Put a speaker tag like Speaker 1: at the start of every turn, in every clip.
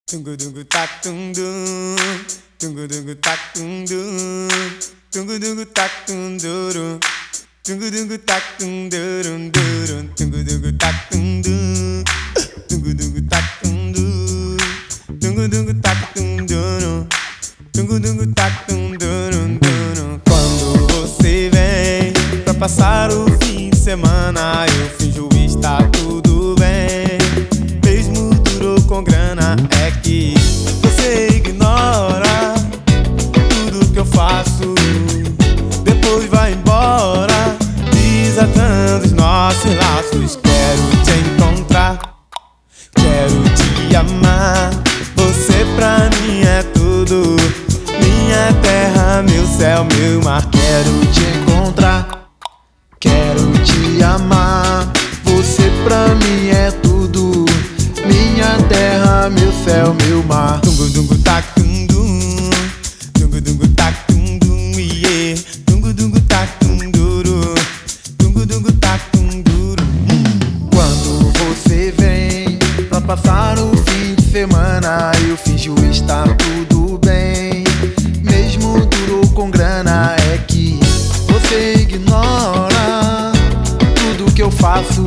Speaker 1: Tungu dungu tak tung dum, tungu dungu tak tung dum, tungu dungu tak tung dum, tungu dungu tak tung dum, tungu dungu tak tung dum, tungu dungu tak tung dum, tungu dungu tak tung dum, tungu dungu tak tung dum. Quando você vem pra passar o fim de semana, eu finjo estar tudo bem, mesmo duro com grana. É que você ignora tudo que eu faço, depois vai embora, desatando os nossos laços. Quero te encontrar, quero te amar, você pra mim é tudo, minha terra, meu céu, meu mar.
Speaker 2: Quero te encontrar, quero te amar, você pra mim é tudo, minha terra, meu céu, meu mar.
Speaker 1: Tungu dungu tak tung dum, tungu dungu tak tung dum, yeah. Tungu dungu tak tung duro, tungu dungu tak tung duro.
Speaker 2: Quando você vem pra passar o fim de semana, eu finjo estar tudo bem, mesmo duro com grana. É que você ignora tudo que eu faço,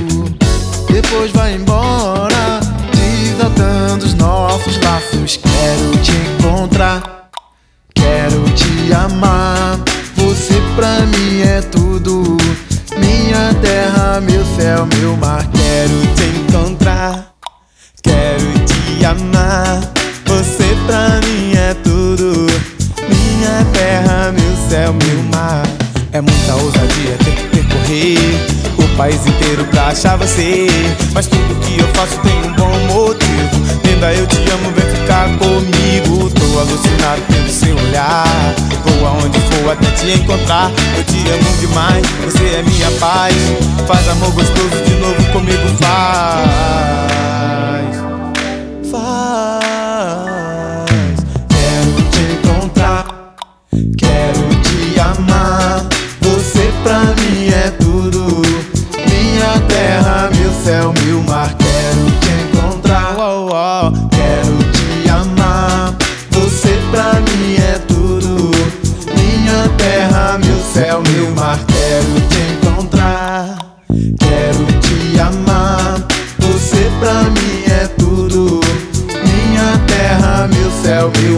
Speaker 2: depois vai embora, desatando os nossos laços. Quero te encontrar, quero te amar, você pra mim é tudo, minha terra, meu céu, meu mar.
Speaker 1: Quero te encontrar, quero te amar, você pra mim é tudo, minha terra, meu céu, meu mar. É muita ousadia ter que percorrer o país inteiro pra achar você, mas tudo que eu faço tem um bom motivo. Linda, eu te amo, vem ficar comigo. Tô alucinado pelo seu olhar, vou aonde for até te encontrar. Eu te amo demais, você é minha paz, faz amor gostoso de novo comigo, faz.
Speaker 2: Quero te encontrar, quero te amar, você pra mim é tudo, minha terra, meu céu, meu mar. Quero te encontrar, quero te amar, você pra mim é tudo, minha terra, meu céu, meu mar. Quero te encontrar, quero te amar, você pra mim é tudo, minha terra, meu céu, meu